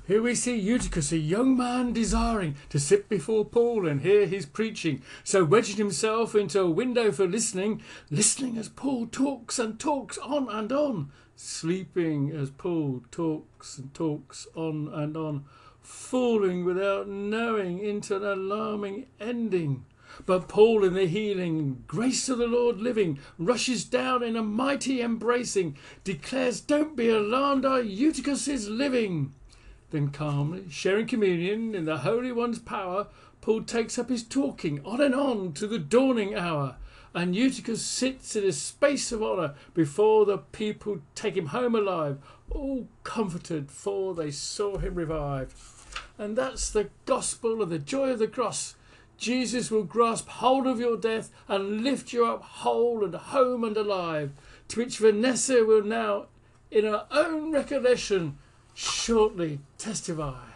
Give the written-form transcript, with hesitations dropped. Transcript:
Here we see Eutychus, a young man desiring to sit before Paul and hear his preaching, so wedging himself into a window for listening as Paul talks and talks on and on, sleeping as Paul talks and talks on and on, falling without knowing into an alarming ending. But Paul, in the healing grace of the Lord living, rushes down in a mighty embracing, declares, "Don't be alarmed, our Eutychus is living." Then calmly, sharing communion in the Holy One's power, Paul takes up his talking on and on to the dawning hour, and Eutychus sits in a space of honour before the people take him home alive, all comforted, for they saw him revived. And that's the gospel of the joy of the cross. Jesus will grasp hold of your death and lift you up whole and home and alive, to which Vanessa will now, in her own recollection, shortly testify.